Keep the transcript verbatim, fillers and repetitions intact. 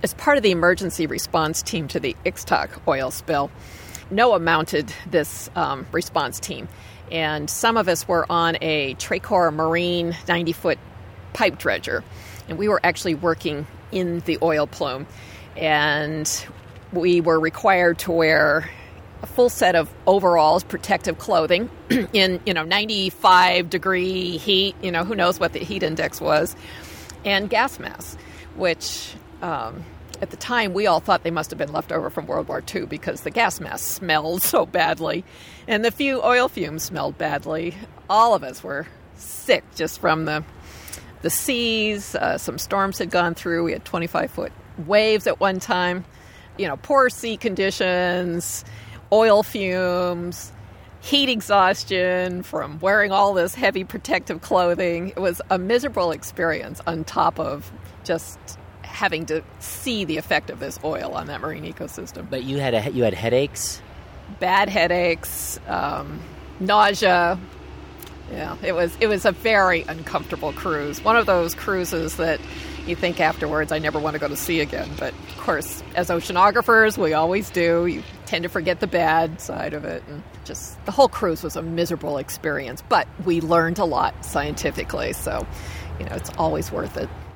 as part of the emergency response team to the Ixtoc oil spill, NOAA mounted this um, response team. And some of us were on a Tracor Marine ninety-foot pipe dredger. And we were actually working in the oil plume. And we were required to wear a full set of overalls, protective clothing, in, you know, ninety-five degree heat. You know, who knows what the heat index was. And gas masks, which... Um, At the time, we all thought they must have been left over from World War Two because the gas masks smelled so badly. And the few oil fumes smelled badly. All of us were sick just from the the seas. Uh, some storms had gone through. We had twenty-five foot waves at one time. You know, poor sea conditions, oil fumes, heat exhaustion from wearing all this heavy protective clothing. It was a miserable experience on top of just... having to see the effect of this oil on that marine ecosystem. But you had a, you had headaches? Bad headaches, um, nausea. Yeah, it was it was a very uncomfortable cruise. One of those cruises that you think afterwards, I never want to go to sea again. But, of course, as oceanographers, we always do. You tend to forget the bad side of it. And just the whole cruise was a miserable experience. But we learned a lot scientifically. So, you know, it's always worth it.